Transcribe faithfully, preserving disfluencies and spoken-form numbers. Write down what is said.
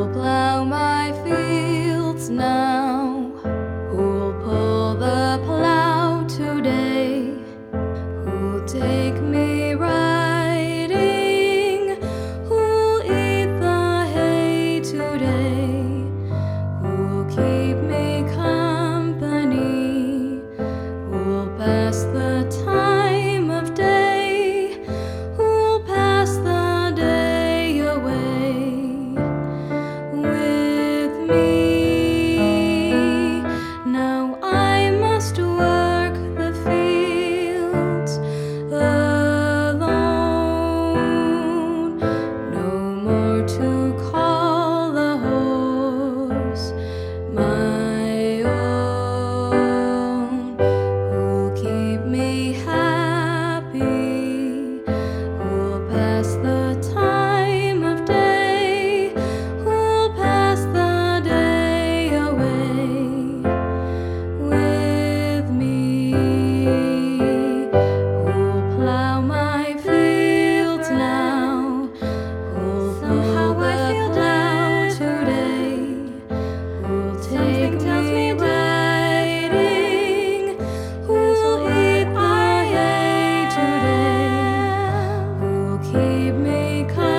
plow my fields now? Who'll pull the plow today? Who'll take me riding? Who'll eat the hay today? Who'll keep me company? Who'll pass the time of day? Who'll pass the day away with me? Now I must work the fields alone, no more to call the horse my own. Who'll keep me happy? Who'll pass the time of day? Who'll pass the day away with me? Who'll plow my fields now? Who'll pull the plow today? Who'll take me riding? Who'll eat the hay today? Who'll keep me company?